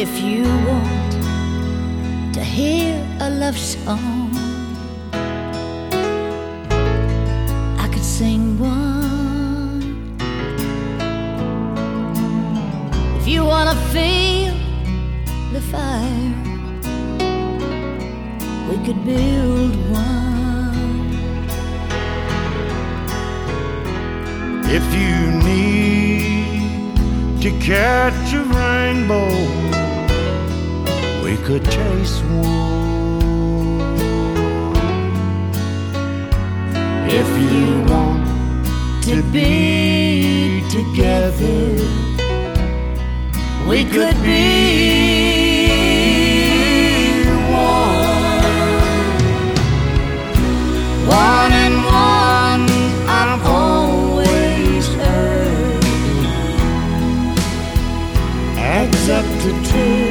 If you want to hear a love song, I could sing one. If you want to feel the fire, we could build one. If you need to catch a rainbow, we could chase one. If you want to be together, we could be one. One and one, I've always heard, adds up to two.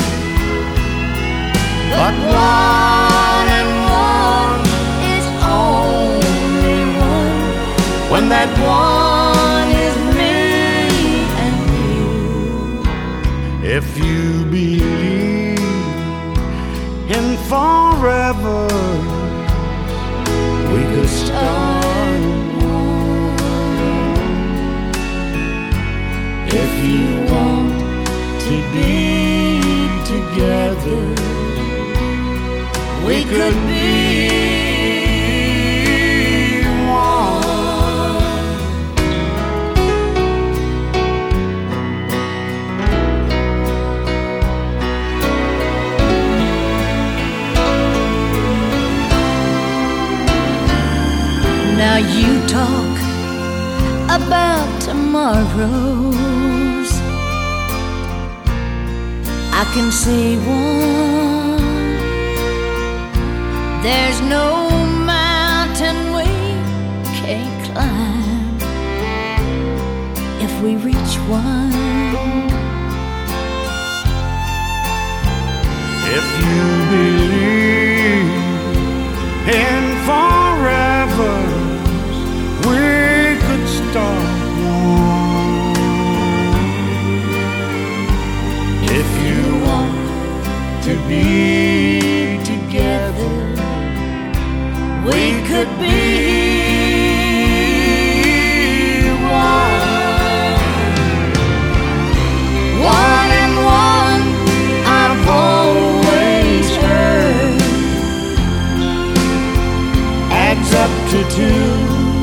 But one and one is only one, when that one is me and you. If you believe in forever, we could start one. If you want to be together, we could be one. Now you talk about tomorrows, I can see one. There's no mountain we can't climb if we reach one. If you believe in forever, we could start one. If you want to be together, we could be one. One and one, I've always heard, adds up to two.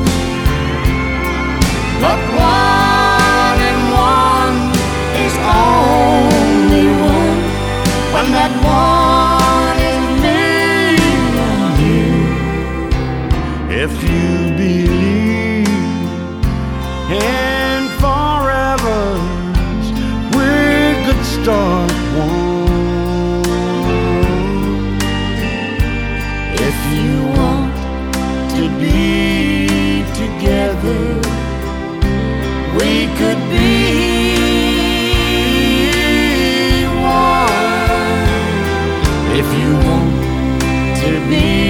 But one and one is only one, when that one is me and you. If you believe in forevers, we could start one. If you want to be together, we could be one. If you want to be